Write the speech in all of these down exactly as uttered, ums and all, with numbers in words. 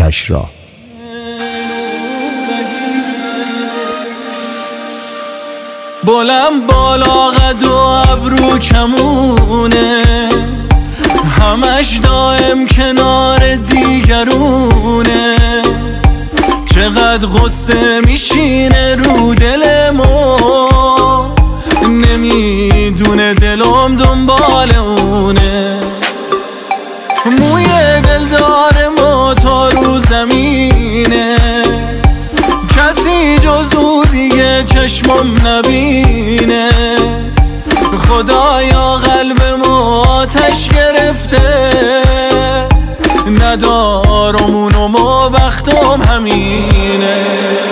کشرا. بلند بالا قد و ابرو کمونه، همش دائم کنار دیگرونه. چقدر غصه میشینه رو دل ما، نمیدونه دلم دنبال اونه. موی دلدار ما تا رو زمینه، کسی جز او دیگه چشمم نبینه. خدایا قلب ما آتش گرفته، ندارم اونم و بختم همینه.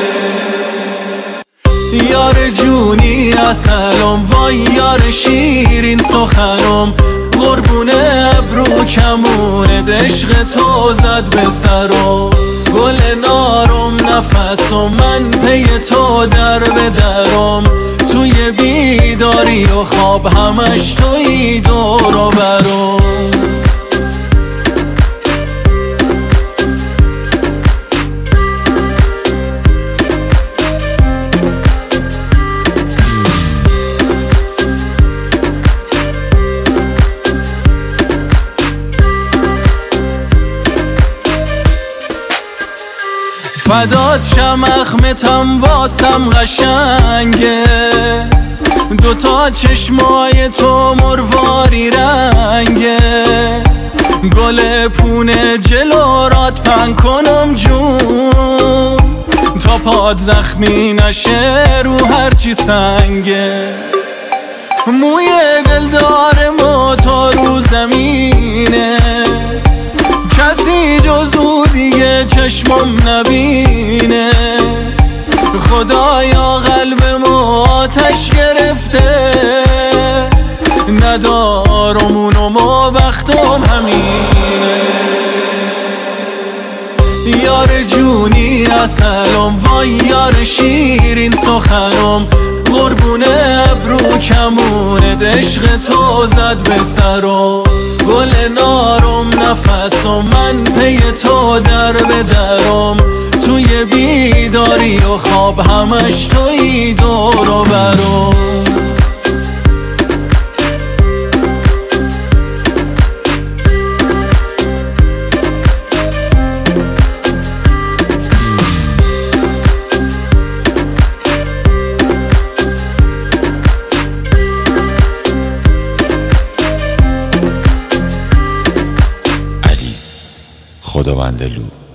یار جونی اصلم، وای یار شیرین سخنم، قربونه ابرو کمونه عشق تو زد به سرم. گل نارم نفسم، من پی تو در به درم. توی بیداری و خواب همش توی دور و برم. فدات شم اخمتم واسم قشنگه، دوتا چشمای تو مرواری رنگه. گل پونه جلو رات پن کنم جون، تا پاد زخمی نشه رو هرچی سنگه. موی دلدار ما تا رو زمینه، کسی جز او دیگه چشمم نبینه. خدایا قلب ما آتش گرفته، ندارم اونم و بختم همینه. یار جونی اصلم، وای یار شیرین سخنم، قربونه ابرو کمونه عشق تو زد به سرم. گل نارم نفسم، من پی تو در به درم. توی بیداری و خواب همش توی دور و برم. خداوند لو.